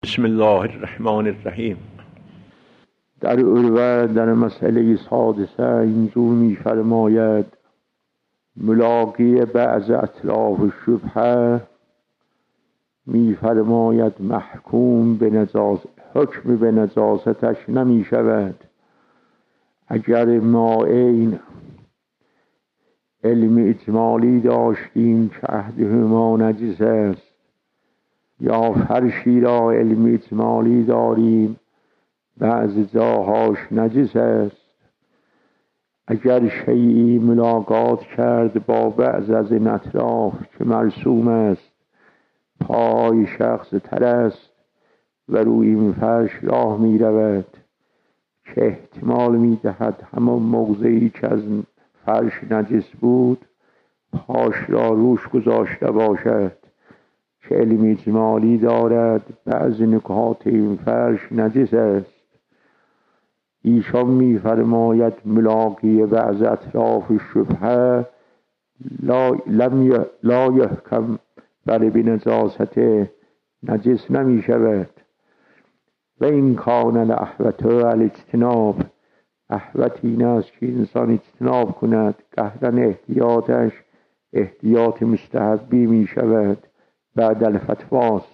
بسم الله الرحمن الرحیم. در عروه در مسئله سادسه اینجور می فرماید: ملاقی بعض اطراف شبهه می فرماید محکوم به نجاست، حکم به نجاستش نمی شود. اگر ما این علم اجمالی داشتیم که عهدهما نجس است، یا فرشی را علم اجمالی داریم بعض جاهاش نجس است، اگر شیئی ملاقات کرد با بعض از این اطراف که مرسوم است، پای شخص تر است و روی این فرش راه می رود که احتمال می دهد همان موضعی که از فرش نجس بود پاش را روش گذاشته باشد که علم اجمالی دارد بعض نکات این فرش نجس است. ایشان می فرماید ملاقی بعض اطراف شبهه لا یحکم بر بنجاست نجس نمی شود. و این کان الاحوط الاجتناب، احوط این است که انسان اجتناب کند، قهرن احتیاطش احتیاط مستحبی می شود بعد الفتواست.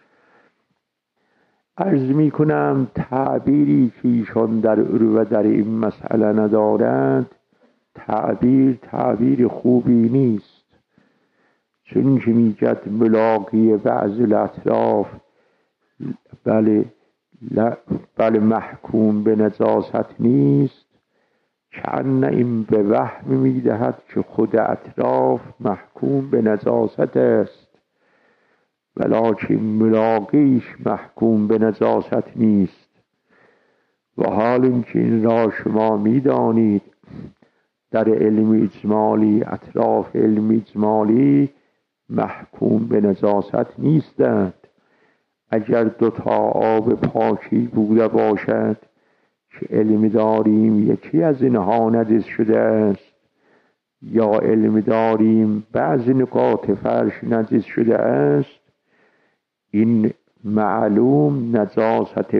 عرض می کنم تعبیری که ایشان در عروه در این مسئله ندارند تعبیر خوبی نیست، چون که میگد ملاقی بعض الاطراف بله محکوم به نجاست نیست، کأن این به وهم میدهد که خود اطراف محکوم به نجاست است، ولکن ملاقیش محکوم به نجاست نیست. و حال اینکه این را شما میدانید در علم اجمالی اطراف علم اجمالی محکوم به نجاست نیستند. اگر دوتا آب پاکی بوده باشد که علم داریم یکی از اینها نجس شده است، یا علم داریم بعضی نکات فرش نجس شده است، این معلوم نجاست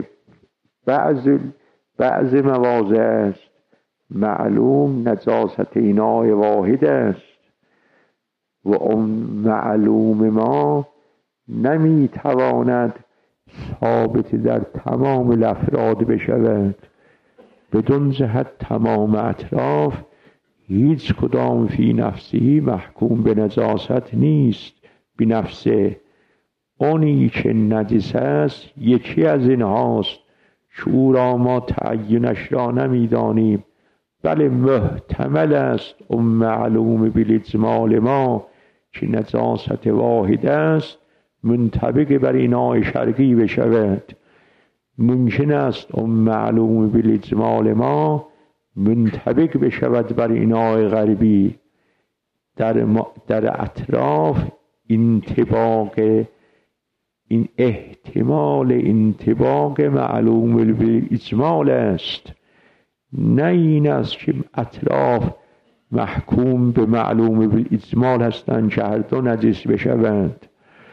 بعض مواضع است، معلوم نجاست اینای واحد است و اون معلوم ما نمیتواند ثابت در تمام الافراد بشود. بدون جهت تمام اطراف هیچ کدام فی نفسی محکوم به نجاست نیست بی نفسه. اونی که نجس است یکی از این هاست که او را ما تعیینش را نمیدانیم، بله محتمل است اون معلوم بالاجمال ما که نجاست واحد است منطبق بر اینای شرقی بشود. ممکن است اون معلوم بالاجمال ما منطبق بشود بر اینای غربی. در اطراف این احتمال انطباق معلوم بالاجمال است، نه این است که اطراف محکوم به معلوم بالاجمال هستند که هر دو نجس بشوند،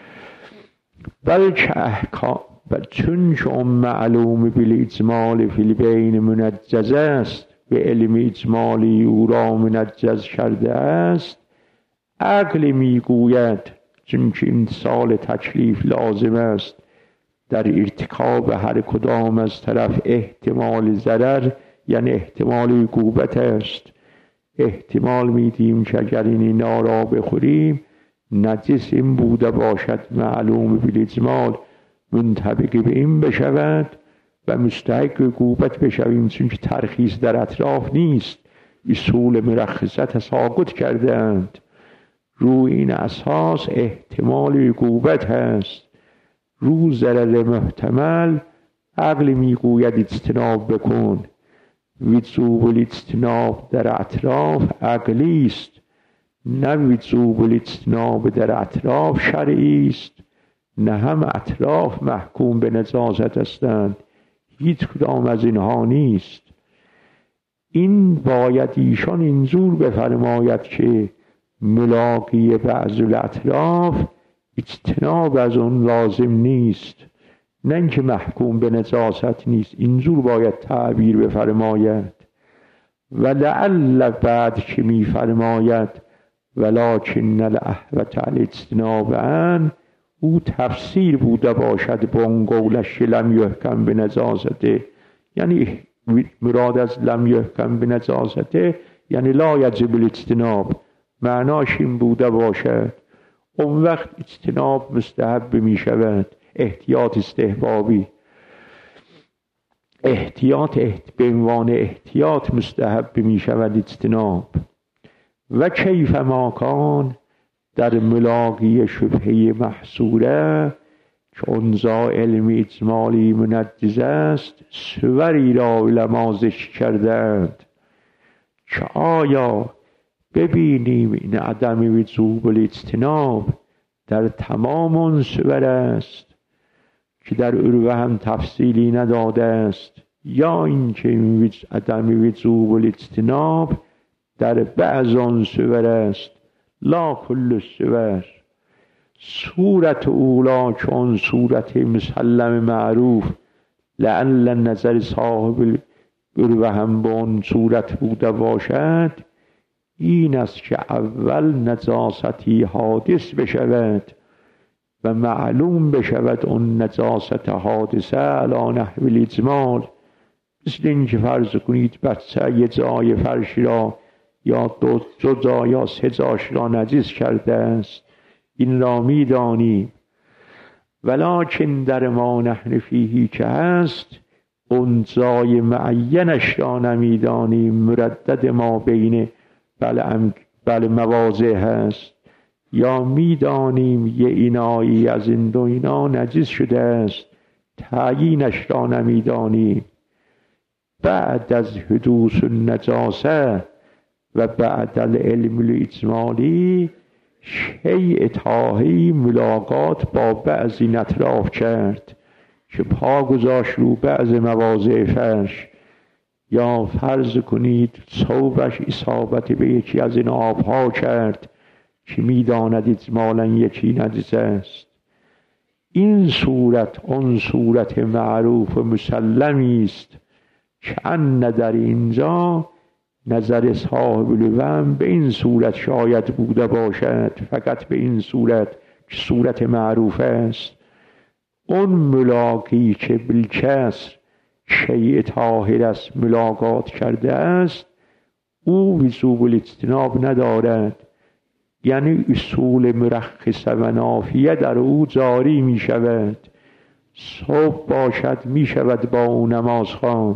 بلکه چون اون معلوم بالاجمال فی البین منجز است به علم اجمالی او را منجز کرده است، عقل میگوید چون که امتثال تکلیف لازم است در ارتکاب هر کدام از طرف احتمال ضرر یعنی احتمال عقوبت است. احتمال میدیم که اگر اینا را بخوریم نجس این بوده باشد معلوم بالاجمال منطبق به این بشود و مستحق عقوبت بشویم، چون که ترخیص در اطراف نیست، اصول مرخصت تساقط کرده اند. روی این اساس احتمال عقوبت هست، رو ضرر محتمل عقل میگوید اجتناب بکن. وجوب الاجتناب در اطراف عقلی است، نه وجوب الاجتناب در اطراف شرعی است. نه هم اطراف محکوم به نجاست هستند، هیچ کدام از اینها نیست. این باید ایشان اینجور بفرماید که ملاقی بعض الاطراف اجتناب از اون لازم نیست، نه اینکه محکوم به نجاست نیست، اینجور باید تعبیر بفرماید. و لعل بعد که میفرماید ولکن الاحوط الاجتناب عن، او تفسیر بوده باشد با اون قولش لم یحکم به نجاسته، یعنی مراد از لم یحکم به نجاسته یعنی لا یجب الاجتناب، معناش این بوده باشد اون وقت اجتناب مستحب می شود، احتیاط استحبابی، احتیاط به عنوان احتیاط مستحب می شود اجتناب. و کیف ما کان، در ملاقی شبهه محصوره چون زا علم اجمالی منجز است، سوری را علما ذکر کردند که آیا ببینیم این عدم وجوب الاجتناب در تمام اون سور است که در عروه هم تفصیلی نداده است، یا اینکه عدم وجوب الاجتناب در بعض آن سور است لا کل سور. صورت اولا چون صورت مسلم معروف لعل نظر صاحب عروه هم به آن صورت بوده باشد، این است که اول نجاستی حادث بشود و معلوم بشود اون نجاست حادثه علی نحو الاجمال، مثل اینکه فرض کنید بچه یه جای فرش را یا دو جا یا سه جاش را نجس کرده است، این را می دانیم. ولکن در ما نحن فیهی که هست اون جای معینش را نمی دانیم، مردد ما بین بله مواضع هست، یا می دانیم یه اینایی از این دو اینا نجس شده است، تعیینش را نمی دانیم. بعد از حدوث النجاسه و بعد العلم الاجمالی شیء طاهی ملاقات با بعضی اطراف کرد که پا گذاشت رو بعض مواضع فرش، یا فرض کنید ثوبش اصابت به یکی از این آبها کرد که میداند اجمالا یکی نجس است. این صورت اون صورت معروف و مسلمی است که ان در اینجا نظر صاحب الوهم به این صورت شاید بوده باشد، فقط به این صورت که صورت معروف است. اون ملاقی که بالکسر شیء طاهر است ملاقات کرده است، او وجوب الاجتناب ندارد، یعنی اصول مرخصه و نافیه در او جاری می شود. صبح باشد می شود با او نماز خواند،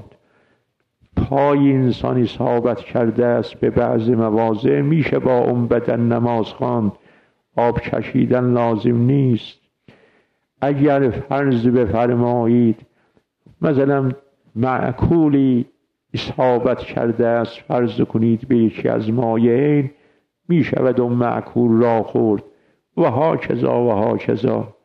پای انسان اصابت کرده است به بعض مواضع میشه با اون بدن نماز خواند، آب کشیدن لازم نیست. اگر فرض بفرمایید مثلا معکولی اصابت کرده است، فرض کنید به یکی از مایعین، می شود اون معکول را خورد و ها کذا.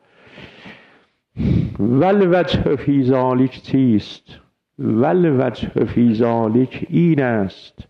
والوجه فی ذالک چیست؟ والوجه فی ذالک این است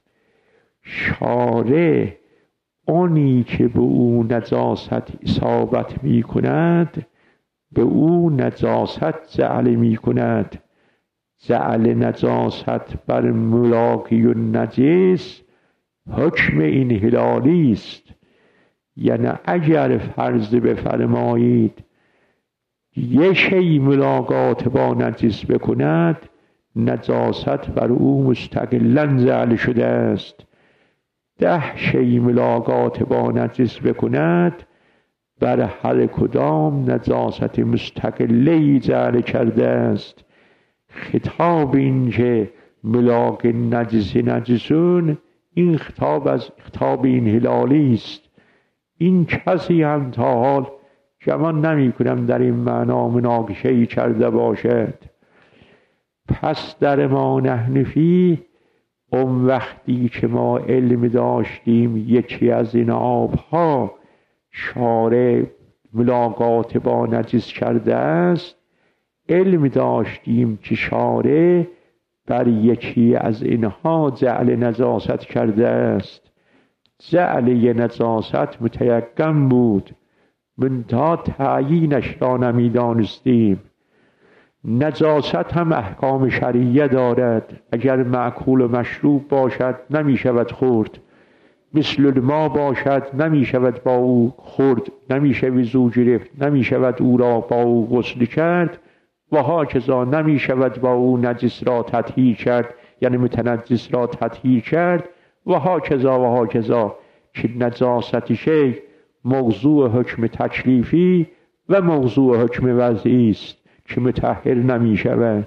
شارع آنی که به او نجاست اصابت می کند به او نجاست جعل می کند. جعل نجاست بر ملاقی و نجس حکم این هلالی است، یعنی اگر فرض بفرمایید یه شی ملاقات با نجس بکند، نجاست بر او مستقلاً جعل شده است. 10 شی ملاقات با نجس بکند، بر هر کدام نجاست مستقلی جعل کرده است. خطاب این که ملاق نجس نجسون، این خطاب از خطاب این هلالی است. این کسی هم تا حال گمان نمی کنم در این معنا مناقشه‌ای کرده باشد. پس در ما نحن فیه، اون وقتی که ما علم داشتیم یکی از این آبها شارع ملاقات با نجس کرده است، علم داشتیم که شارع بر یکی از اینها جعل نجاست کرده است. جعل نجاست متیقن بود، منتها تعیینش را نمی دانستیم. نجاست هم احکام شرعیه دارد. اگر معکول و مشروب باشد نمی شود خورد، مثل الماء باشد نمی شود با او خورد، نمی شود وضو گرفت، نمی شود او را با او غسل کرد و هاکذا نمی شود با او نجس را تطهیر کرد، یعنی متنجس را تطهیر کرد و هاکذا که نجاست شی موضوع حکم تکلیفی و موضوع حکم وضعی است که مطهر نمی شود.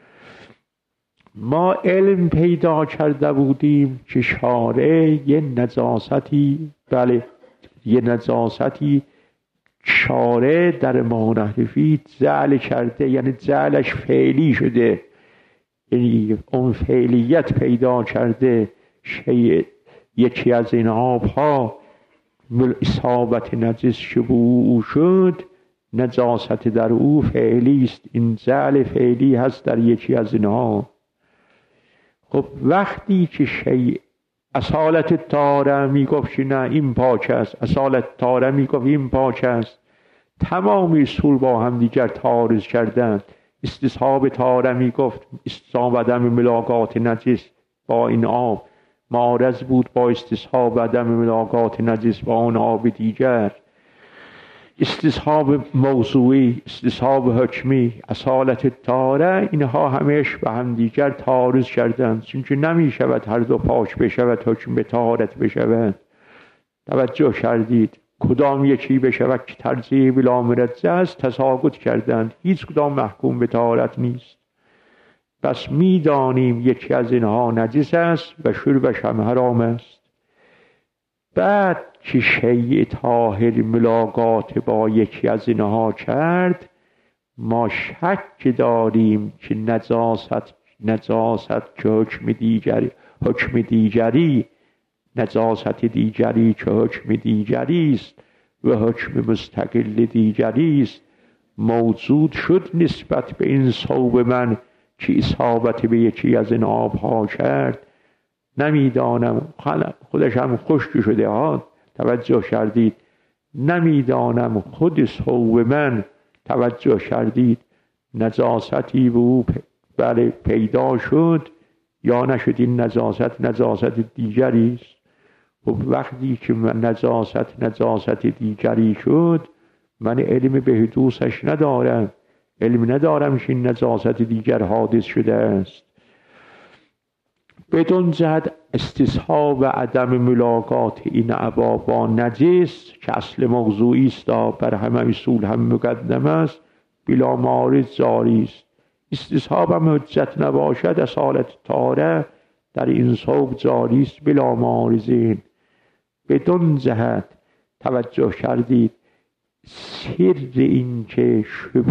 ما علم پیدا کرده بودیم که شارع یه نجاستی شارع در معرفی جعل کرده، یعنی جعلش فعلی شده، یعنی اون فعلیت پیدا کرده. یکی از این آبها اصابت نجس شبوه او شد، نجاست در او فعلی است. این جعل فعلی هست در یکی از اینها. خب وقتی که شیء اصالت طهاره میگفت نه این پاک است، اصالت طهاره میگفت این پاک است، تمام اصول با هم دیگر تعارض کردند. استصحاب طهاره میگفت استصحاب عدم ملاقات نجس با این آب معارض بود با استصحاب عدم ملاقات نجس با اون آب دیگر. استصحاب موضوعی، استصحاب حکمی، اصالت طهاره، اینها همش به هم دیگر تعارض کردند، چون نمی شود هر دو پاک بشود حکم به طهارت بشود. توجه کردید کدام یکی بشود که ترجیح بلا مرجع است تساقط کردند، هیچ کدام محکوم به طهارت نیست. پس میدانیم یکی از اینها نجس است و شربش هم حرام است. بعد که شیء طاهر ملاقات با یکی از اینها کرد، ما شک داریم که نجاست که حکم دیگری نجاست دیگری که حکم دیگری است و حکم مستقل دیگری است موجود شد نسبت به این ثوب من که اصابت به یکی از این آبها کرد. نمیدانم، خودش هم خشک شده ها، توجه کردید، نمیدانم خود ثوب من، توجه کردید، نجاستی به او پیدا شد یا نشد. این نجاست دیگری است. خب وقتی که نجاست دیگری شد، من علم به حدوثش ندارم، علم ندارم که این نجاست دیگر حادث شده است. بدون جهت استصحاب و عدم ملاقات این عبا با نجس که اصل موضوعی است بر همه اصول هم مقدم است، بلا معارض جاری است. استصحاب هم حجت نباشد، اصالت طهاره در این ثوب جاری است بلا معارضین. بدون جهت، توجه کردید، سر این که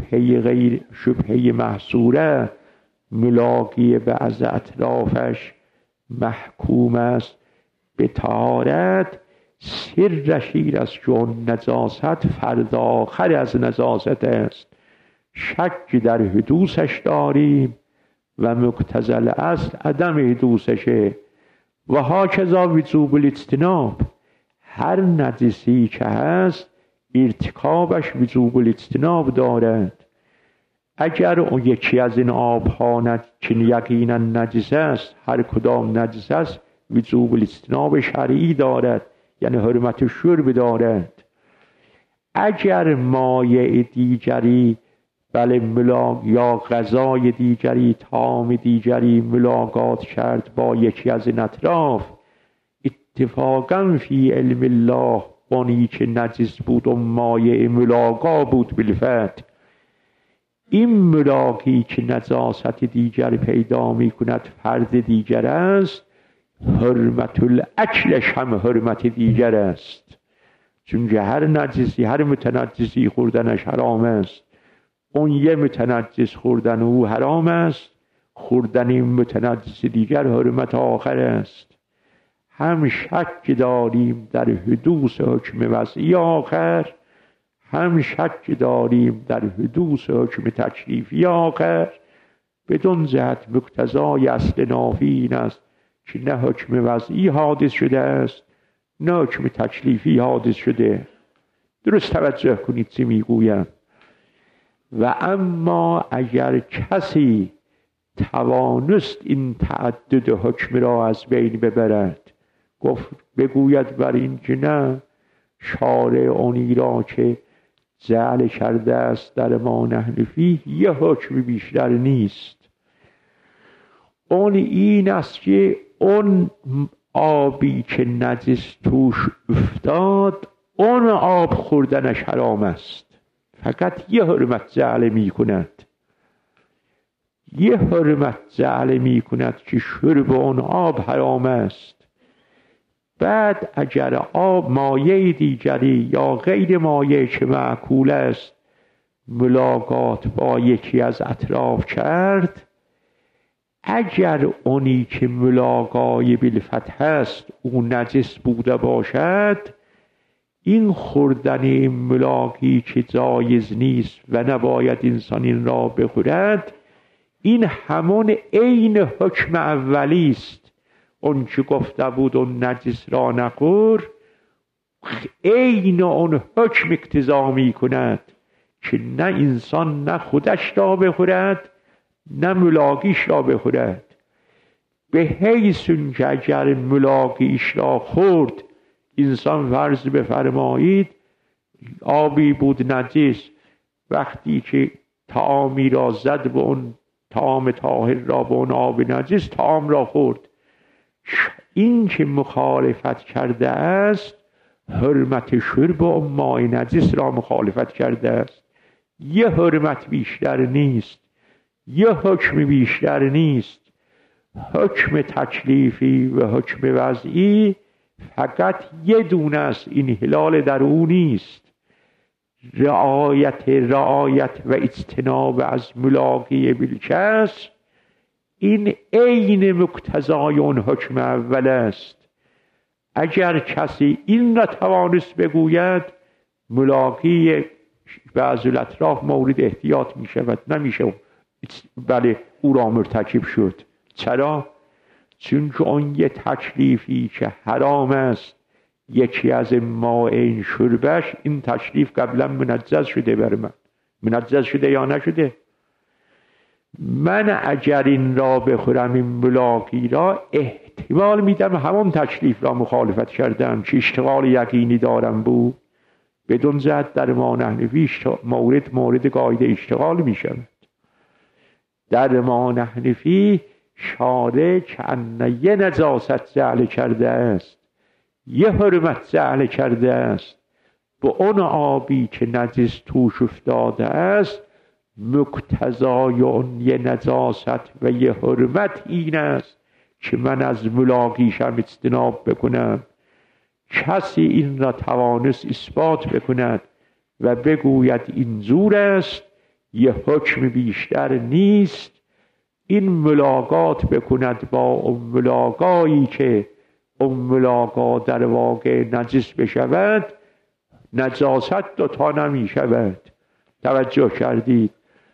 شبهه محصوره ملاقی بعض اطرافش محکوم است به طهارت، سرش این است که نجاست فرد آخر از نجاست است. شک در حدوثش داریم و مقتضی الاصل عدم حدوثشه. و هاکذا وجوب الاجتناب، هر نجسی که هست ارتکابش وجوب الاجتناب دارد. اگر اون یکی از این آبها که یقینا نجس است، هر کدام نجس است، وجوب الاجتناب شرعی دارد، یعنی حرمت شرب دارد. اگر مایع دیگری یا غذای دیگری، طعام دیگری ملاقات کرد با یکی از این اطراف، اتفاقا فی علم الله اونی که نجس بود و مایع ملاقا بود بالفتح، این ملاقی که نجاست دیگر پیدا می کند فرد دیگر است، حرمت الاکلش هم حرمت دیگر است. چون هر نجسی، هر متنجسی خوردنش حرام است. اون یه متنجس خوردن او حرام است، خوردن این متنجس دیگر حرمت آخر است. هم شک داریم در حدوث حکم وضعی آخر، هم شک داریم در حدوث حکم تکلیفی آخر. بدون جهت مقتضای اصل نافی این است که نه حکم وضعی حادث شده است نه حکم تکلیفی حادث شده. درست توجه کنید چی میگویم. و اما اگر کسی توانست این تعدد حکم را از بین ببرد، گفت بگوید بر این که نه، شارع اونی را که جعل کرده است در ما نحن فیه یه حکم بیشتر نیست. اون این است که اون آبی که نجس توش افتاد اون آب خوردنش حرام است، فقط یه حرمت جعل می کند، یه حرمت جعل می کند که شرب اون آب حرام است. بعد اگر آب مایع دیگری یا غیر مایع که معقول است ملاقات با یکی از اطراف کرد، اگر اونی که ملاقای بالفتح است او نجس بوده باشد، این خوردن این ملاقی که جایز نیست و نباید انسان این را بخورد، این همون عین حکم اولی است. اون که گفته بود اون نجس را نخور، عین اون حکم اقتضا می کند که نه انسان نه خودش را بخورد نه ملاقیش را بخورد. به حیث که اگر ملاقیش را خورد، انسان فرض بفرمایید آبی بود نجس، وقتی که طعامی را زد به اون طعام طاهر را به اون آب نجس، طعام را خورد، این که مخالفت کرده است حرمت شرب اون ماء نجس را مخالفت کرده است. یه حرمت بیشتر نیست، یه حکم بیشتر نیست. حکم تکلیفی و حکم وضعی فقط یه دونه است، این هلال در او نیست. رعایت و اجتناب از ملاقی بالکس، این عین مقتضای اون حکم اول است. اگر کسی این را توانست بگوید، ملاقی بعض الاطراف مورد احتیاط می شود، نمیشه بله او را مرتکب شد. چرا؟ چون که اون یه تکلیفی که حرام است، یکی از مائن شربش، این تکلیف قبلا منجز شده بر من. منجز شده یا نشده؟ من اگر این را بخورم، این ملاقی را، احتمال میدم همون تکلیف را مخالفت کردم که اشتغال یقینی دارم بود. بدون زد در ما نحنفی مورد قاعده اشتغال می شود. در ما نحنفی شارع که ان یه نجاست جعل کرده است، یه حرمت جعل کرده است به اون آبی که نجس توش افتاده است. مقتضای اون یه نجاست و یه حرمت این است که من از ملاقیشم اجتناب بکنم. کسی این را توانست اثبات بکند و بگوید این زور است، یه حکم بیشتر نیست، این ملاقات بکند با اون ملاقایی که اون ملاقا در واقع نجس بشود، نجاست دوتا نمی شود. توجه کردید؟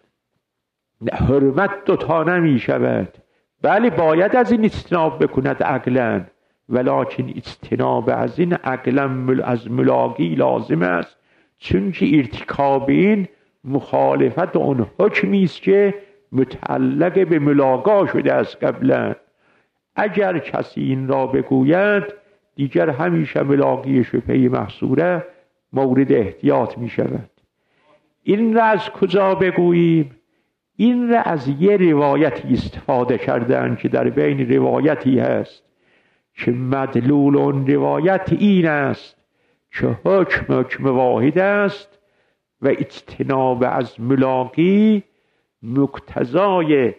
حرمت دوتا نمی شود. بله باید از این اجتناب بکند عقلاً، ولکن اجتناب از این عقلاً از ملاقی لازم است، چون که ارتکاب این مخالفت اون حکمی است که متعلق به ملاقا شده است قبلا. اگر کسی این را بگوید، دیگر همیشه ملاقی شبهه محصوره مورد احتیاط می شود. این را از کجا بگوییم؟ این را از یه روایتی استفاده کردن که در بین روایتی هست که مدلول اون روایت این است که حکم واحد است و اجتناب از ملاقی مقتضای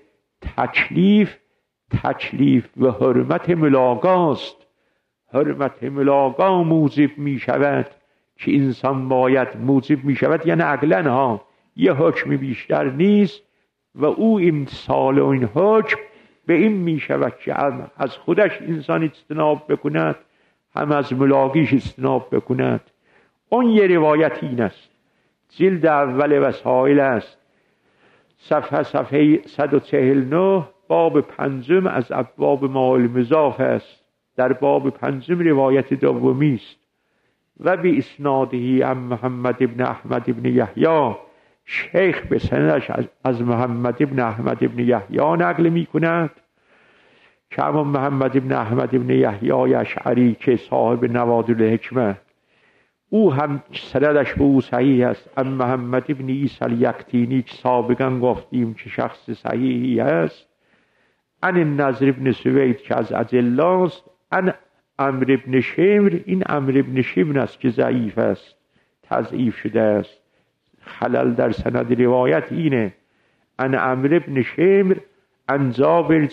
تکلیف و حرمت ملاقاست. حرمت ملاقا موجب می شود که انسان باید، موجب می شود یعنی عقلاً ها، یه حکم بیشتر نیست و او امتثال این حکم به این می شود که از خودش انسان اجتناب بکند، هم از ملاقیش اجتناب بکند. اون یه روایت این است، جلد اول وسائل است، صفحه 149، باب پنجم از ابواب ما المضاف است. در باب پنجم روایت دومی است. و به اسناده عن محمد ابن احمد ابن یحیی شیخ به سندش از محمد ابن احمد ابن یحیی نقل می کند که اما محمد ابن احمد ابن یحیی اشعری که صاحب نوادر الحکمه او هم سندش به او صحیح است. اما محمد ابن عیسی الیکتینی که سابقا گفتیم که شخص صحیحی است، ان النضر ابن سوید که از اجلاست، ان عمرو ابن شمر، این عمرو ابن شمر است که ضعیف است، تضعیف شده است، خلل در سند روایت اینه. ان عمرو ابن شمر ان جابر،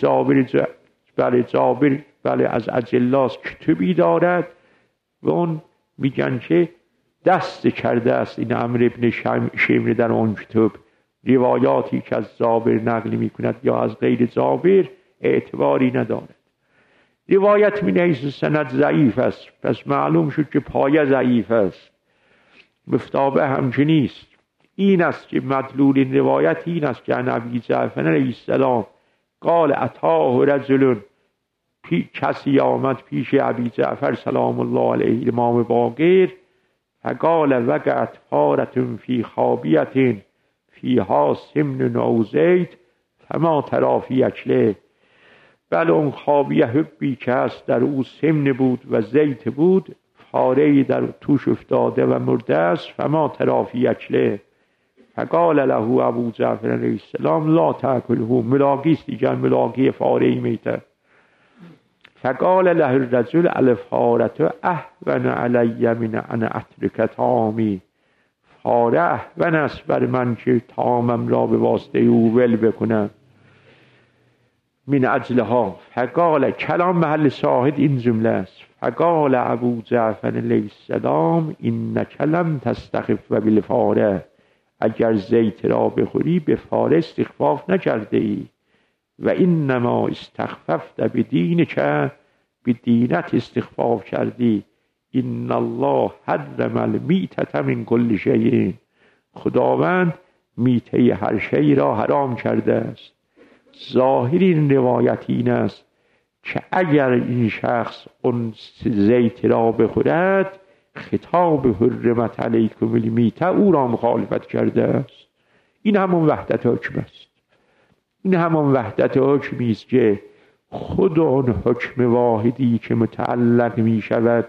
بله از اجلاست، کتبی دارد و اون میگن که دست کرده است این عمرو ابن شمر در اون کتب. روایاتی که از جابر نقل میکند یا از غیر جابر اعتباری ندارد. روایت من حیث سند ضعیف است، پس معلوم شد که پایه ضعیف است، مفتابه همچنین است. این است که مدلول این روایت این است که عن ابی جعفر علیه السلام قال اتاه رجل، کسی آمد پیش ابی جعفر سلام الله علیه امام باقر، فقال وقعت فارة فی خابیة فیها سمن او زیت فما تری فی اکله. بله اون خابیه حبی که هست در او سمن بود و زیت بود، فاره‌ای در توش افتاده و مرده است، فما تری فی اکله. فقال له ابو جعفر علیه السلام لا تأکله، ملاقی است دیگر، ملاقی فاره‌ای میته. فقال له الرجل الفارة اهون علی من ان اترک طعامی، فاره اهون است بر من که طعامم را به واسطه او ول بکنم. من اجلها، فقال، کلام محل شاهد این جمله است، فقال ابو جعفر علیه السلام انک لم تستخف بالفاره، اگر زیت را بخوری به فاره استخفاف نکرده ای، و انما استخففت بدینک، به دینت استخفاف کردی. ان الله حرم المیتة من کل شیء، خداوند میته هر شی را حرام کرده است. ظاهر این روایت این است که اگر این شخص اون زیت را بخورد، خطاب حرمت علیکم المیتة او را مخالفت کرده است. این همون وحدت حکم است. این همون وحدت حکمی است که خود اون حکم واحدی که متعلق می شود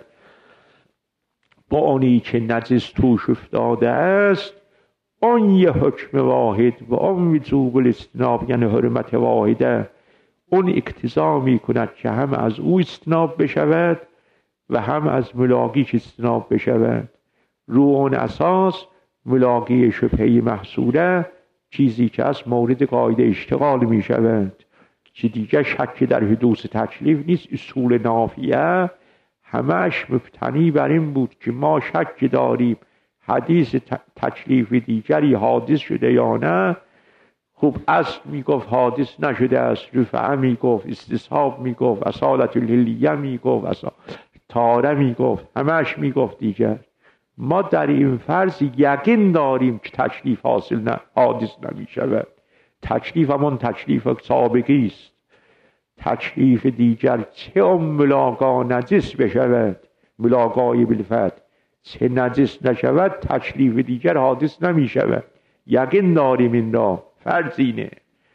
با آنی که نجس توش افتاده است، آن یه حکم واحد و آن وجوب الاجتناب یعنی حرمت واحده، اون اقتضا می کند که هم از او اجتناب بشود و هم از ملاقیش اجتناب بشود. رو اون اساس ملاقی شبهه محصوله چیزی که از مورد قاعده اشتغال می شود، که دیگه شک در حدوث تکلیف نیست. اصول نافیه همش مبتنی بر این بود که ما شک داریم حدیث تکلیف دیگری حادث شده یا نه. خب اصل میگفت حادث نشده است، رفعه میگفت، استصحاب میگفت، اصالت الهلیه میگفت، تاره میگفت، همش میگفت دیگر. ما در این فرض یقین داریم که تکلیف حادث نمیشود. تکلیف همون تکلیف سابقی است. تکلیف دیگر چه اون ملاقا نجس بشود، ملاقای بالفتح، چه نجس نشود، تکلیف دیگر حادث نمی شود. یقین داریم این را. فرض اینه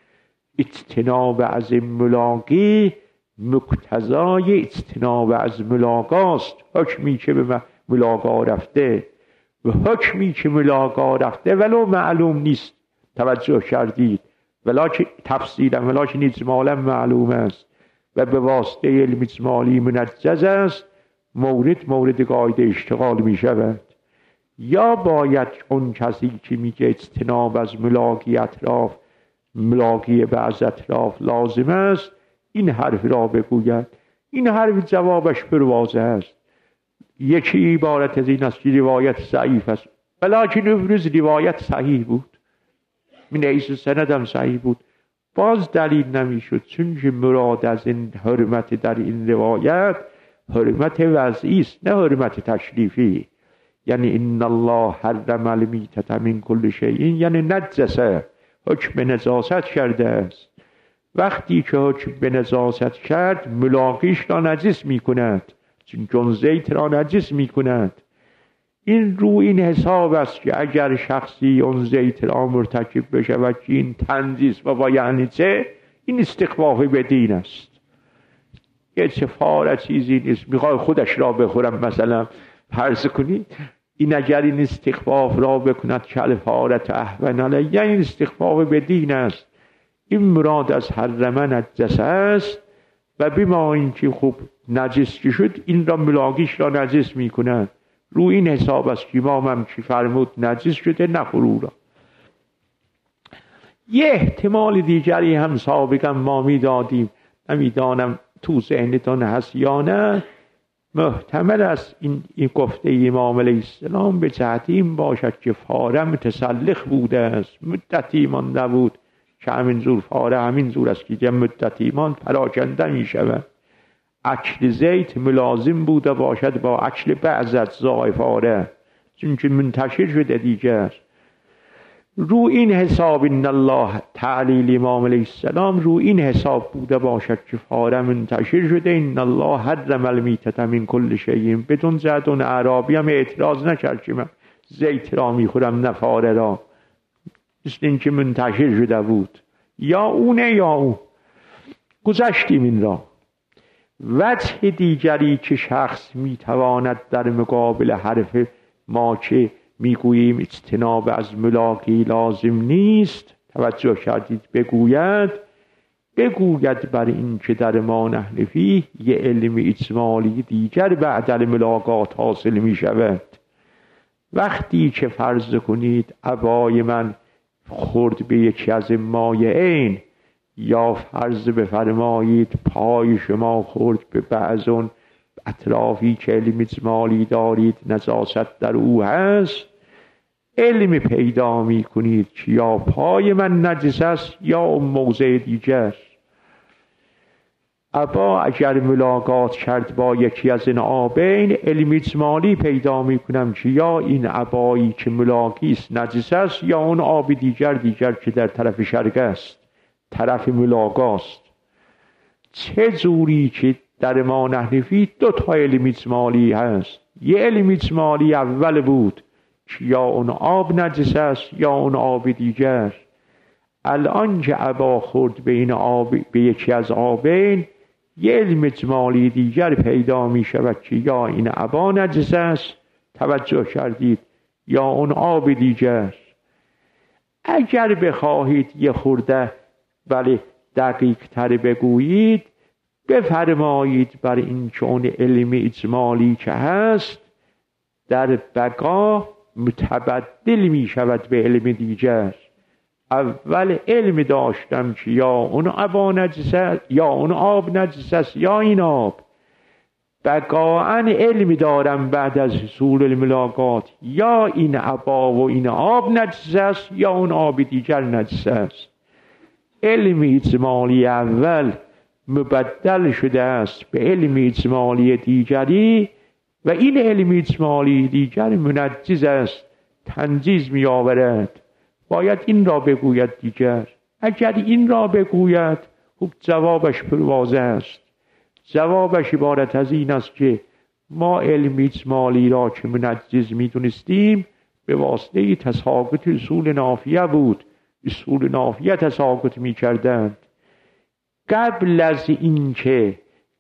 اجتناب از ملاقی مقتضای اجتناب از ملاقاست. حکمی که به ملاقا رفته و حکمی که ملاقا رفته ولو معلوم نیست، توجه کردید، ولکن تفصیلا ولکن اجمالا معلوم است و به واسطه علم اجمالی منجز است، مورد قاعده اشتغال می شود. یا باید اون کسی که میگه اجتناب از ملاقی اطراف، ملاقی بعض اطراف لازم است، این حرف را بگوید. این حرف جوابش پروازه است. یکی عبارت از این است که روایت ضعیف است، ولکن افرض روایت صحیح بود، من حیث سندم صحیح بود، باز دلیل نمیشد، چون که مراد از این حرمت در این روایت حرمت وضعی است نه حرمت تشریفی. یعنی ان الله حرم المیتة من کل شیء، یعنی نجسه، حکم نجاست کرده است. وقتی که حکم به نجاست کرد، ملاقیش را نجس می کند، چون زیت را نجس می کند. این رو این حساب است که اگر شخصی اون زیت را مرتکب بشه و که این تنزیز و یعنی چه، این استخفاف به دین است. یه چفاره چیزی نیست میخوای خودش را بخورم مثلا فرض کنی، این اگر این استخفاف را بکند کالفارت اهون علیه، این استخفاف به دین است. این مراد از حرم نجس است و بما اینکه خوب نجس که شد این را ملاقیش را نجس میکنند. رو این حساب است که امام هم چی فرمود نجس شده نخورو را. یه احتمال دیگری هم سابقا ما میدادیم، نمیدانم تو ذهنتان هست یا نه، محتمل است این گفته امام علیه السلام به جهت این باشد که فاره متسلخ بوده است، مدت ایمان نبود که همین زور فاره همین زور است که مدت ایمان پراکنده می شود. اکل زیت ملازم بوده باشد با اکل بعض اجزای فاره، چون که منتشر شده دیگر. رو این حساب ان الله تعلیل امام علیه السلام رو این حساب بوده باشد که فاره منتشر شده. ان الله حرم المیتة من کل شیء. بدون زدون اعرابی هم اعتراض نکرد که من زیت را میخورم نه فاره را، مثل این که منتشر شده بود. یا اونه یا او گذشتیم این را. وجه دیگری که شخص میتواند در مقابل حرف ما که میگوییم اجتناب از ملاقی لازم نیست توجه کردید بگوید بر این که در ما نحن فیه یه علم اجمالی دیگر بعد الملاقات حاصل می شود. وقتی که فرض کنید عبای من خورد به یکی از مایعین، یا فرض بفرمایید پای شما خورد به بعض اون اطرافی که علم اجمالی دارید نجاست در او هست، علم پیدا می کنید که یا پای من نجس است یا اون موضع دیگر. ابا اگر ملاقات کرد با یکی از این آبین، علم اجمالی پیدا می کنم که یا این عبایی که ملاقی است نجس است یا اون آب دیگر که در طرف شرق است، طرف ملاقاست. چه جوری که در ما نحن فیه دو تا علم اجمالی هست. یه علم اجمالی اول بود که یا اون آب نجس است یا اون آب دیگر. الان که عبا خورد به این آب به یکی از آبین، یه علم اجمالی دیگر پیدا می شود که یا این عبا نجس است، توجه کردید، یا اون آب دیگر. اگر بخواهید یه خورده ولی دقیق تر بگویید، بفرمایید بر این که اون علم اجمالی که هست در بقا متبدل می شود به علم دیگر. اول علم داشتم که یا اون عبا نجس است یا اون آب نجس است یا این آب، بقاعا علم دارم بعد از حصول الملاقات یا این عبا و این آب نجس است یا اون آب دیگر نجس است. علم اجمالی اول مبدل شده است به علم اجمالی دیگری و این علم اجمالی دیگر منجز است، تنجیز می آورد. باید این را بگوید دیگر. اگر این را بگوید خب جوابش پروازه است. جوابش عبارت از این است که ما علم اجمالی را که منجز می دونستیم به واسطه تساقط اصول نافیه بود، اصول نافیه تساقط می کردند. قبل از اینکه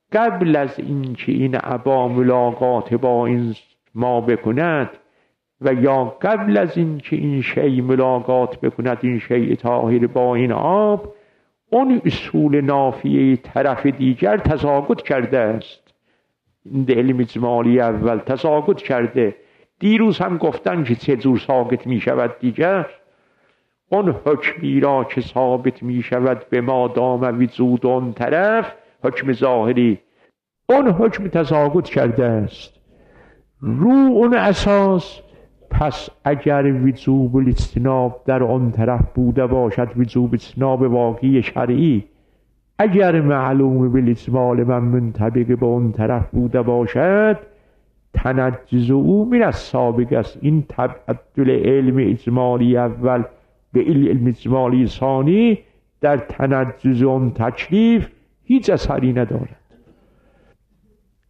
این عبا ملاقات با این ما بکند و یا قبل از اینکه این شیء ملاقات بکند این شیء طاهر با این آب، اون اصول نافیه طرف دیگر تساقط کرده است. این علم اجمالی اول تساقط کرده. دیروز هم گفتن که چه جور ساقط می شود دیگر. اون حکمی را که ثابت می شود به ما دام وجود اون طرف، حکم ظاهری، اون حکم تساقط کرده است. رو اون اساس پس اگر وجوب الاجتناب در اون طرف بوده باشد، وجوب اجتناب واقعی شرعی، اگر معلوم بالاجمال من منطبق به اون طرف بوده باشد، تنجز او من السابق است. این تبدل علم اجمالی اول به علم اجمالی ثانی در تنجز اون تکلیف هیچ اثری ندارد.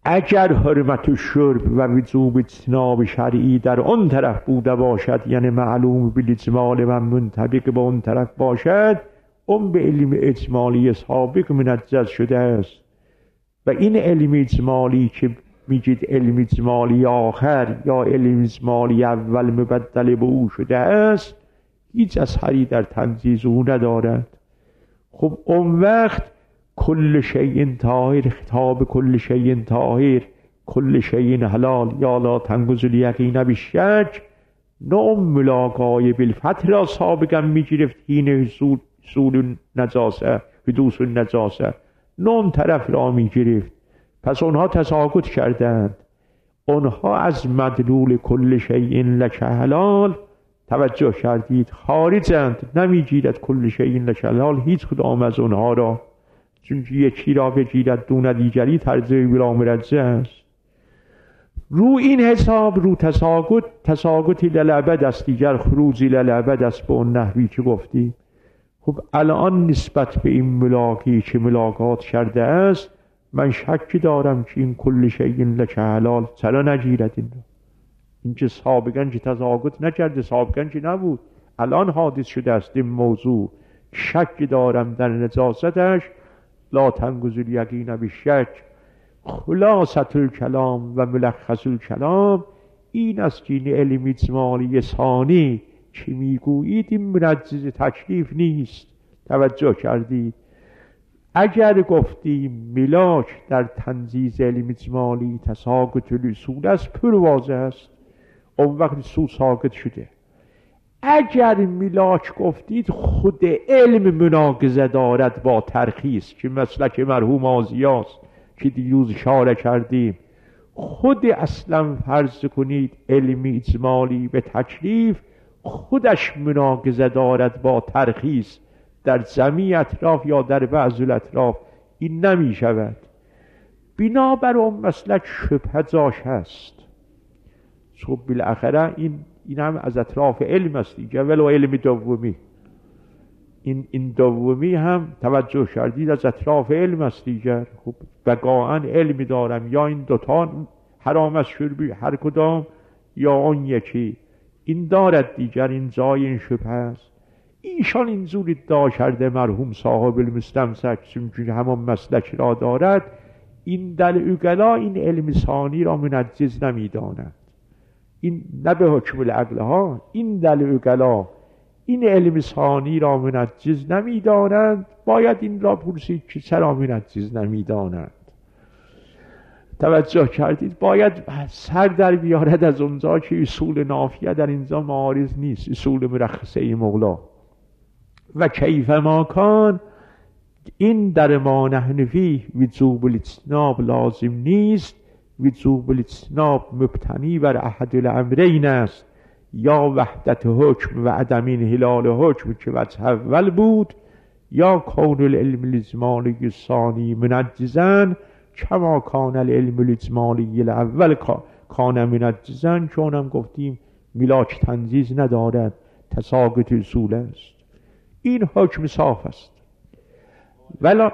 اگر حرمت الشرب و وجوب اجتناب شرعی در اون طرف بوده باشد، یعنی معلوم بالاجمال و منطبق به اون طرف باشد، اون به علم اجمالی سابق منجز شده است. و این علم اجمالی که میگید علم اجمالی آخر یا علم اجمالی اول مبدل به او شده است، هیچ اثری در تنجیز او ندارد. خب اون وقت کل شیء طاهر، خطاب کل شیء طاهر، کل شیء حلال یا لا تنقض الیقین بالشک، نه اون ملاقای بالفتح را سابقا میگرفت حین حصول نجاسه، حدوث النجاسه، نه اون طرف را میگرفت. پس اونها تساقط کردند. اونها از مدلول کل شیء لک حلال توجه کردید خارجند، نمیگیرد کل شیء لک حلال هیچ کدام از اونها را، چون یکی را بگیرد دون دیگری ترجیح بلا مرجع است. رو این حساب رو تساقطی للابد است، دیگر خروجی للابد است به اون نحوی که گفتی. خب الان نسبت به این ملاقی که ملاقات کرده است، من شکی دارم که این کل شیء لک حلال چرا نگیرد این را؟ این که سابقا که تساقط نکرده، سابقا که نبود، الان حادث شده است این موضوع. شک دارم در نجاستش، لا تنقض الیقین بالشک. خلاصة الکلام و ملخص الکلام این است که این علم اجمالی ثانی که میگویید این منجز تکلیف نیست. توجه کردید؟ اگر گفتیم ملاک در تنجیز علم اجمالی تساقط الاصول است، پر واضح است، اون وقت اصول ساقط شده. اگر ملاک گفتید خود علم مناقضه دارد با ترخیص، که مسلک مرحوم آزیاست که دیروز اشاره کردیم، خود اصلا فرض کنید علم اجمالی به تکلیف خودش مناقضه دارد با ترخیص در جمیع اطراف یا در بعض الاطراف، این نمی شود. بنابر اون مسلک شبهه جاش هست. خب بالاخره این هم از اطراف علم است دیگه، ولو علم دومی. این دومی هم توجه کردید از اطراف علم است دیگر. خب بقاعا علمی دارم، یا این دوتا حرام است شربی هر کدام، یا اون یکی این دارد دیگر. این جای این شبهه است. ایشان اینجور ادعا کرده مرحوم صاحب المستمسک، چون همان مسلک را دارد، این در عقلا این علم ثانی را منجز نمیداند. این نه به حکم العقل ها، این در عقلا این علم ثانی را منجز نمیدانند. باید این را پرسید که چرا منجز نمیدانند. توجه کردید؟ باید سر در بیارد از اونجا که اصول نافیه در اینجا معارض نیست، اصول مرخصه مولا. و کیف ما کان، این در ما نحن فیه وجوب الاجتناب لازم نیست. وجوب الاجتناب مبتنی بر احد الامرین است، یا وحدت حکم و عدم انحلال حکم که وجه اول بود، یا کون العلم الاجمالی الثانی منجزا کما کان العلم الاجمالی الاول کان منجزا. چون هم گفتیم ملاک تنجیز ندارد، تساقط اصول است. این حکم صاف است. ولا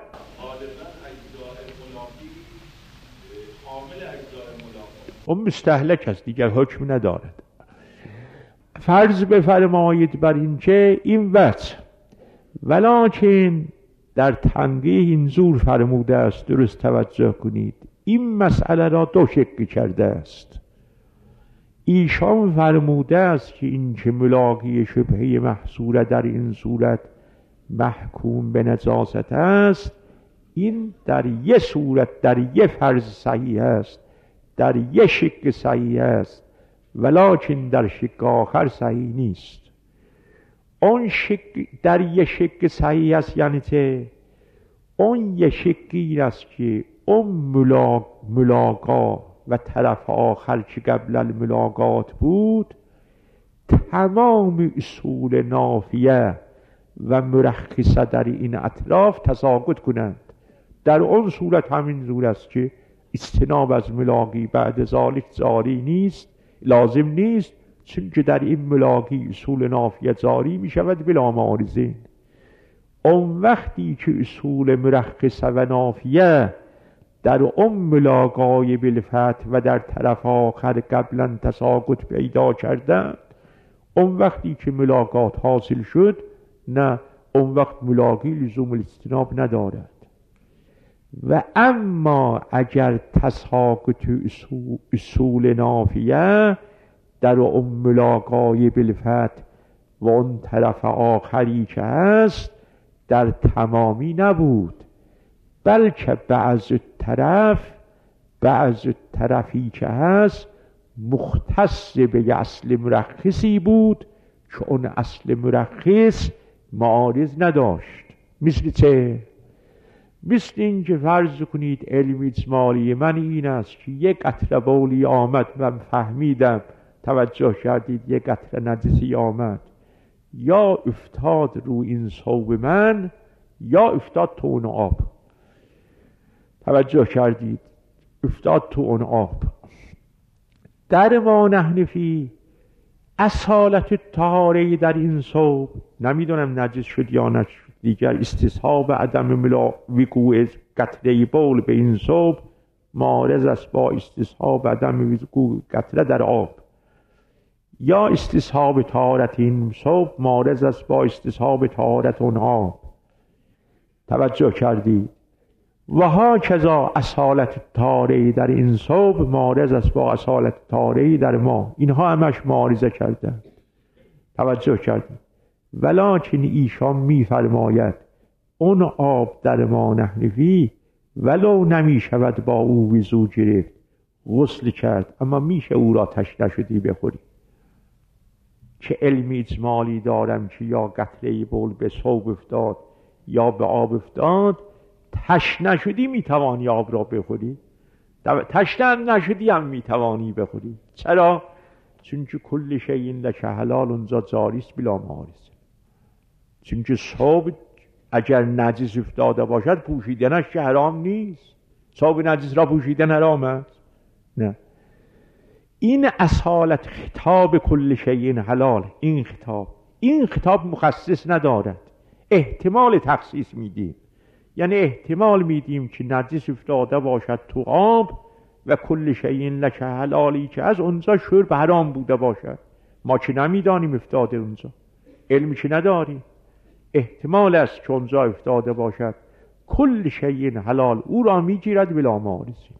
اون مستهلک است دیگر، حکم ندارد. فرض بفرمایید بر این که این وجه، ولکن در تنقیح اینجور فرموده است، درست توجه کنید، این مسئله را دو شکل کرده است. ایشان فرموده است که این که ملاقی شبهه محصوره در این صورت محکوم به نجاست است، این در یه صورت در یه فرض صحیح است، در یه شک صحیح است، ولکن در شک آخر صحیح نیست. اون شک در یه شک صحیح است، یعنی چه؟ اون یه شکی است که اون ملاقا و طرف آخر که قبل الملاقات بود تمام اصول نافیه و مرخصه در این اطراف تساقط کنند. در اون صورت همین زور است که اجتناب از ملاقی بعد ذالک جاری نیست، لازم نیست، چون که در این ملاقی اصول نافیه جاری می شود بلا معارضین. اون وقتی که اصول مرخصه و نافیه در ملاقای بالفتح و در طرف آخر قبلا تساقط پیدا کردند. اون وقتی که ملاقات حاصل شد، نه، اون وقت ملاقی لزوم الاجتناب ندارد. و اما اگر تساقط اصول نافیه در اون ملاقای بالفتح و اون طرف آخری که هست در تمامی نبود، بلکه بعض طرفی که هست مختص به اصل مرخصی بود که اون اصل مرخص معارض نداشت. مثل چه؟ مثل این که فرض کنید علم اجمالی من این است که یک قطره بولی آمد، من فهمیدم، توجه کردید، یک قطره نجسی آمد، یا افتاد رو این ثوب من یا افتاد تو اون آب. توجه کردید؟ افتاد تو اون آب. در ما حنفی اصالت طهاره در این ثوب، نمیدونم نجس شد یا نشد، دیگر استصحاب عدم وقوع قطره بول به این ثوب معارض است با استصحاب عدم وقوع قطره در آب، یا استصحاب طهارت این ثوب معارض است با استصحاب طهارت اون آب. توجه کردید؟ و ها کذا اصالت طهاره در این ثوب معارض است با اصالت طهاره در ما. اینها همش معارضه کردند. توجه کردید؟ ولکن ایشان میفرماید اون آب در ما حنفی ولو نمی شود با او وضو گرفت، غسل کرد، اما میشه او را تشنه شدی بخوری. که علم اجمالی دارم که یا قطره بول به ثوب افتاد یا به آب افتاد، تشنه شدی میتوانی آب را بخوری، تشنه هم نشدی هم میتوانی بخوری. چرا؟ چون که کل شیء لک حلال اونجا جاری است بلا معارضه. چون که ثوب اگر نجس افتاده باشد پوشیدنش که حرام نیست. ثوب نجس را پوشیدن حرام است؟ نه. این اصالت خطاب کل شیء حلال، این خطاب مخصص ندارد، احتمال تخصیص میدیم. یعنی احتمال میدیم که نجس افتاده باشد تو آب و کل شیء لک حلالی که از اونجا شرب حرام بوده باشد، ما که نمیدانیم افتاده اونجا، علمی که نداریم، احتمال است که اونجا افتاده باشد کل شیء حلال او را میگیرد بلا معارضه.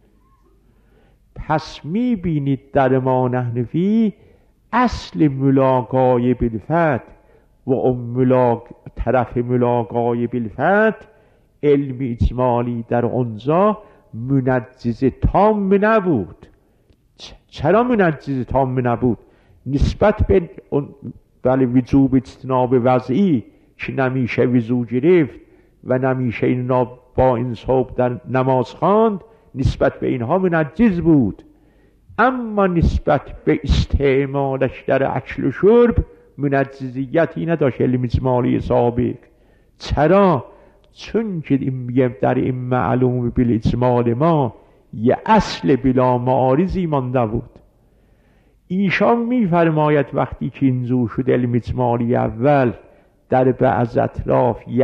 پس میبینید در ما حنفی اصل ملاقای بالفتح و اون طرف ملاقای بالفتح علم اجمالی در اونجا منجز تام نبود. چرا منجز تام نبود؟ نسبت به وجوب اجتناب وضعی که نمیشه وضو گرفت و نمیشه این با این ثوب در نماز خواند، نسبت به اینها منجز بود. اما نسبت به استعمالش در اکل و شرب منجزیتی نداشت علم اجمالی سابق. چرا؟ چون که در این معلوم بالاجمال ما یه اصل بلا معارضی مانده بود. ایشان میفرماید وقتی که اینجور شد علم اجمالی اول در بعض اطراف یه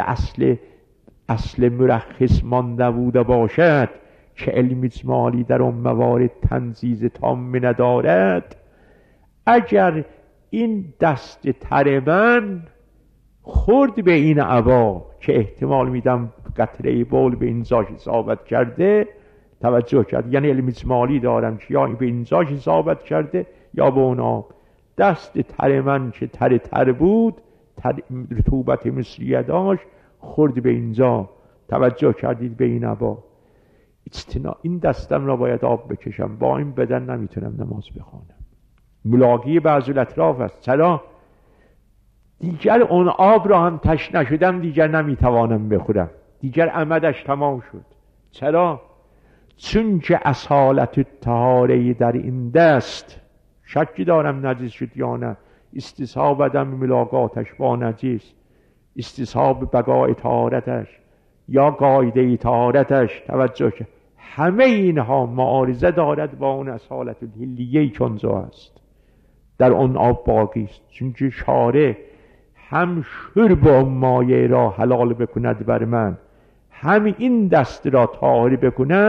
اصل مرخص مانده بوده باشد که علم اجمالی در اون موارد تنزیز تام ندارد، اگر این دست تر من خورد به این عبا که احتمال میدم قطره بول به اینجاش اصابت کرده، توجه کرد، یعنی علم اجمالی دارم که یا به اینجاش اصابت کرده یا به اون آب، دست تر من که تر بود، رطوبت مصریه داشت، خورد به اینجا، توجه کردید به این عبا، این دستم را باید آب بکشم، با این بدن نمیتونم نماز بخوانم. ملاقی بعض الاطراف است. چرا؟ دیگر اون آب را هم تشنه شدم، دیگر نمیتوانم بخورم، دیگر عمدش تمام شد. چرا؟ چون که اصالت طهاره در این دست، شکی دارم نجس شد یا نه، استصحاب عدم ملاقاتش با نجس، استصحاب بقای طهارتش یا قاعده طهارتش، توجه که همه اینها معارضه دارد با اون اصالت الحلیه‌ای که اونجا است، در اون آب باقی است. چون که شارع هم شرب و مایه را حلال بکند بر من، هم این دست را طاهر بکند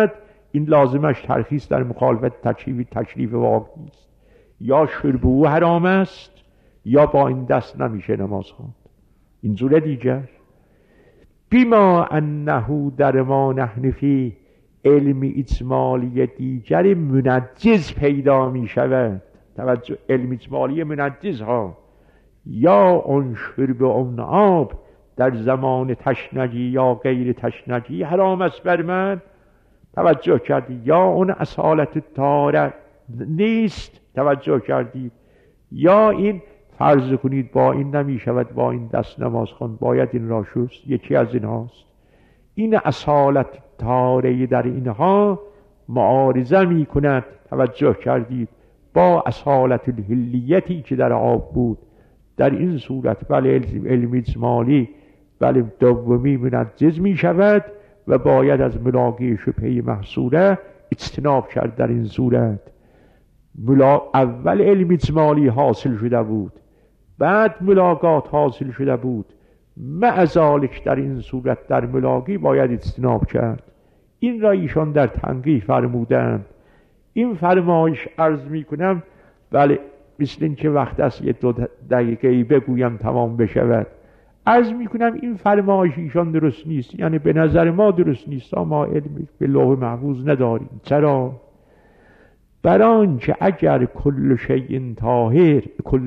این لازمش ترخیص در مخالفت تشریف واقعی است. یا شرب او حرام است یا با این دست نمیشه نماز خواند. این زور دیگر بیما انه در ما نحن فی علم اجمالی دیگر منجز پیدا می شود. توجه، علم اجمالی منجز ها، یا اون شرب اون آب در زمان تشنگی یا غیر تشنگی حرام است بر من. توجه کردی؟ یا اون اصالت طهارت نیست. توجه کردید؟ یا این فرض کنید با این نمی شود با این دست نماز خواند، باید این را شست، یکی از این هاست. این اصالت طهاره در اینها معارضه می کند. توجه کردید؟ با اصالت الحلیتی که در آب بود. در این صورت بله علم اجمالی بله دومی منجز می شود و باید از ملاقی شبهه محصوله اجتناب کرد. در این صورت اول علم اجمالی حاصل شده بود، بعد ملاقات حاصل شده بود، مع ذالک در این صورت در ملاقی باید اجتناب کرد. این را ایشان در تنقیح فرمودند. این فرمایش عرض می کنم بله مثل این که وقت است یه 2 دقیقه بگویم تمام بشود. عرض می کنم این فرمایش ایشان درست نیست، یعنی به نظر ما درست نیست، ما علم به لوح محفوظ نداریم. چرا؟ برانکه اگر کل شیء طاهر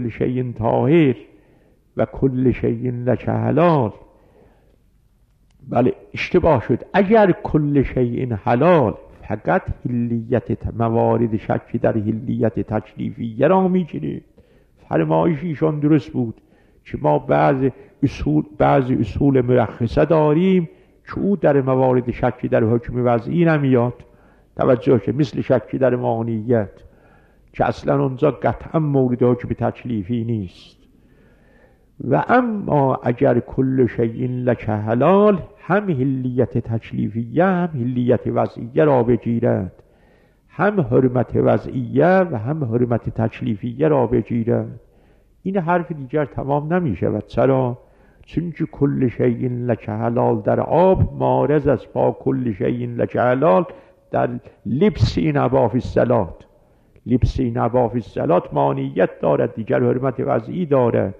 و کل شیء لک حلال، بله اشتباه شد، اگر کل شیء حلال فقط حلیت موارد شکی در حلیت تکلیفیه را میگیرید. فرمایش ایشان درست بود که ما بعض اصول مرخصه داریم که او در موارد شکی در حکم وضعی نمیاد. توجه که مثل شکی در مانیت که اصلا اونجا قطعا مورد حکم تکلیفی نیست. و اما اگر کل شیء لک حلال، هم حلیت تکلیفیه هم حلیت وضعیه را بگیرد، هم حرمت وضعیه و هم حرمت تکلیفیه را بگیرد. این حرف دیگر تمام نمی شود. چرا؟ چون که کل شیء لک حلال در آب مارز است با کل شیء لک حلال در لبس این اباف الصلات. لبس این اباف الصلات مانیت دارد، دیگر حرمت وضعی دارد.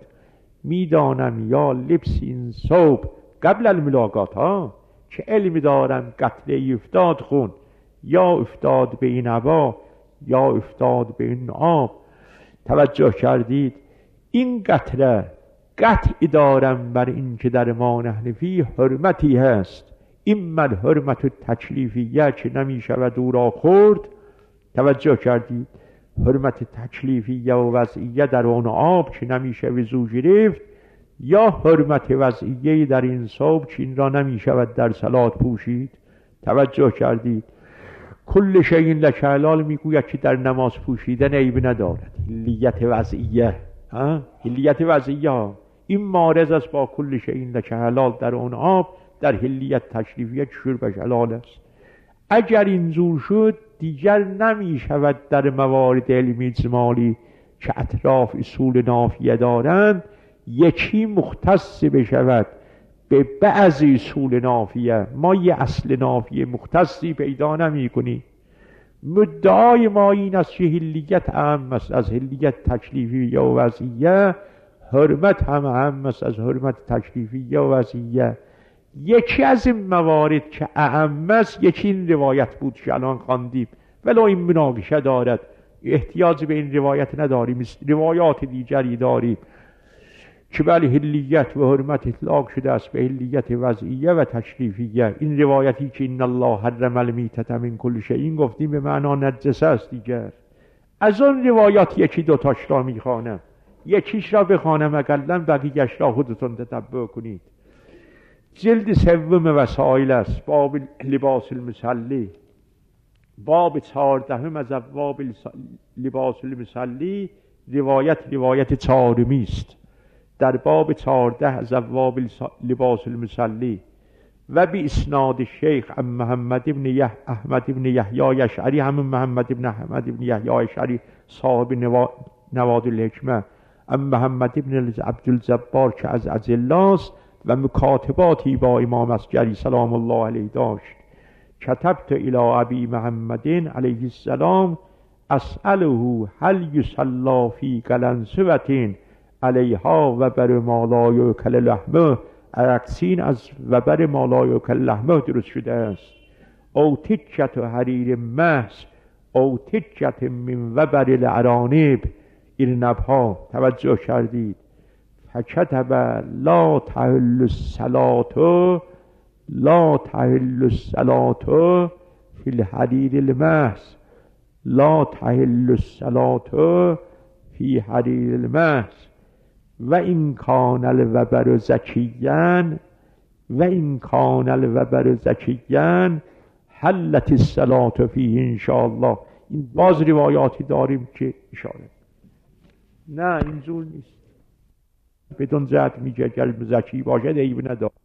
میدانم یا لبس این ثوب قبل الملاقات ها که علم دارم قطره افتاد خون یا افتاد به این عبا یا افتاد به این آب. توجه کردید؟ این قطره قطعی دارم بر این که در ما نحن فی حرمتی هست. این من حرمت تکلیفیه که نمی شود او را خورد. توجه کردید؟ حرمت تکلیفیه و وضعیه در اون آب که نمیشه وضو گرفت، یا حرمت وضعیه در این ثوب که این را نمیشود در صلات پوشید. توجه کردید؟ کل شیء لک حلال میگوید که در نماز پوشیدن عیب ندارد. حلیت وضعیه حلیت وضعیه این مارز است با کل شیء لک حلال در اون آب در حلیت تکلیفیه که شربش حلال است. اگر این زور شد دیگر نمی شود در موارد علمی اجمالی که اطراف اصول نافیه دارند یکی مختص بشود به بعضی اصول نافیه. ما یه اصل نافیه مختصی پیدا نمی کنیم. مدعای ما این است که حلیت اهم است از حلیت تکلیفیه و وضعیه، حرمت هم اهم است از حرمت تکلیفیه و وضعیه. یکی از این موارد که اهم است یکی این روایت بود که الان خواندیم، ولو این مناقشه دارد، احتیاج به این روایت نداریم، روایات دیگری داریم که بله حلیت و حرمت اطلاق شده است به حلیت وضعیه و تشریفیه. این روایتی که ان الله حرم المیتة من کل شیء گفتیم به معنا نجسه است دیگر. از اون روایات یکی دوتاش را میخوانم، یکیش را بخوانم اقلا بقیه‌اش را خودتون تتبع کنید. جلد 3 وسائل است، باب لباس المصلی، باب 14 از ابواب لباس المصلی. روایت 4 است در باب 14 از ابواب لباس المصلی و بی اسناد شیخ محمد ابن احمد ابن یحیی اشعری، همون محمد ابن احمد ابن یحیی اشعری صاحب نواد الحکمه، محمد ابن عبدالجبار که از اجلاست و مکاتباتی با امام اصغری سلام الله علیه داشت. کتبت الی ابی محمد علیه السلام اسأله هل یصلی فی قلنسوة علیها وبر ما لا یؤکل لحمه. عکسین از وبر ما لا یؤکل لحمه درست شده است. او تکت حریر محض او تکت من وبر الارانب. این نبها توجه کردید. فکتب لا تحل الصلاة لا تحل الصلاة فی الحریر المحض لا تحل الصلاة فی حریر المحض و این کان الوبر زکیاً و این کان الوبر زکیاً حلت الصلاة فیه انشاءالله. این باز روایاتی داریم که اشاره نه اینجور نیست. بدون زد میگه اگر زکی باشد عیب نداره.